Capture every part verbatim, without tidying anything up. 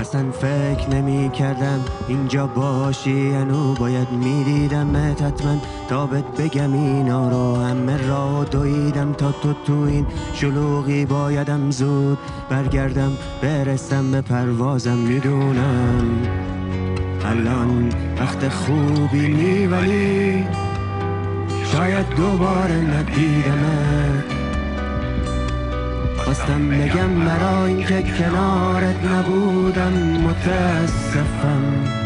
اصلا فکر نمی کردم اینجا باشی، هنو باید میدیدمت حتما تا بهت بگم اینا رو. همه راه دویدم تا تو تو این شلوغی بایدم زود برگردم برسم به پروازم. میدونم الان وقت خوبی نی ولی شاید دوباره ندیدمت. خواستم بگم برای این که کنارت نبودم متاسفم.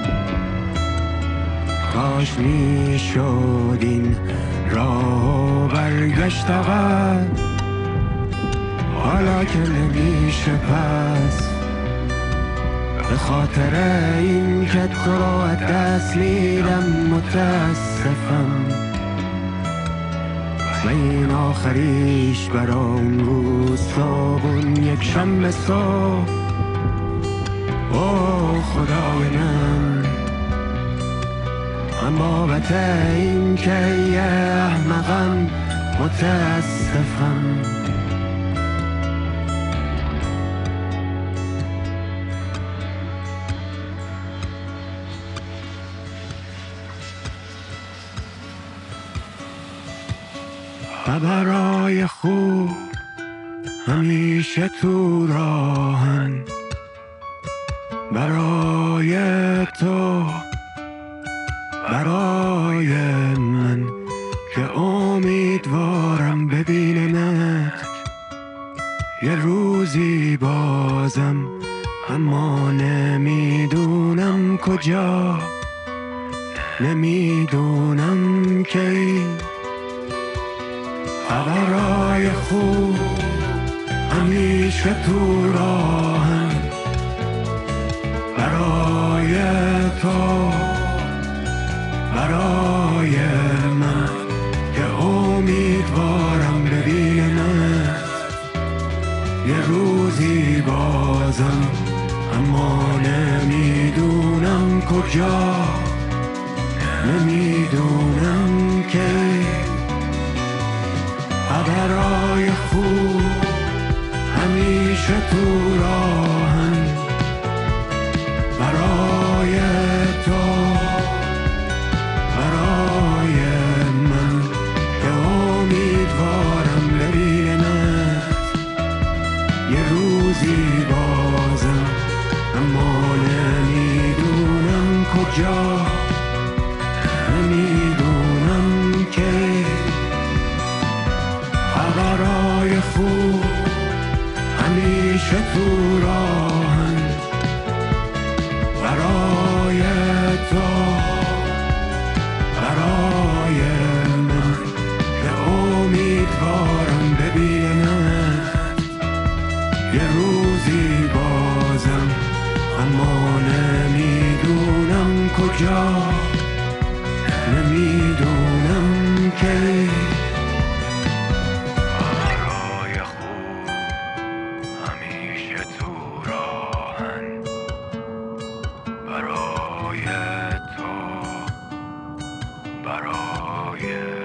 کاش می شد این راه برگشت عقب، حالا که نمیشه پس. به خاطر این که تو رو از دست میدم متاسفم. و این آخریش برا اون روز صابون یک شنبه صبح. اوه خدای من، من بابت این که یه احمقم متاسفم. و برای خوب همیشه تو راهن، برای تو برای من که امیدوارم ببینمت یه روزی بازم، اما نمیدونم کجا، نمیدونم کی. خبرای خوب همیشه تو راهن، برای تو برای من که امیدوارم ببینمت یه روزی بازم، اما نمیدونم کجا، نمیدونم کی. خبرای خوب همیشه تو راهن، برای تو برای من که امیدوارم ببینمت یه روزی بازم، اما نمیدونم کجا، نمیدونم کی. خبرای خوب همیشه تو راهن، برای تو برای من که امیدوارم ببینمت یه روزی بازم، اما نمیدونم کجا، نمیدونم کی. برای تو برای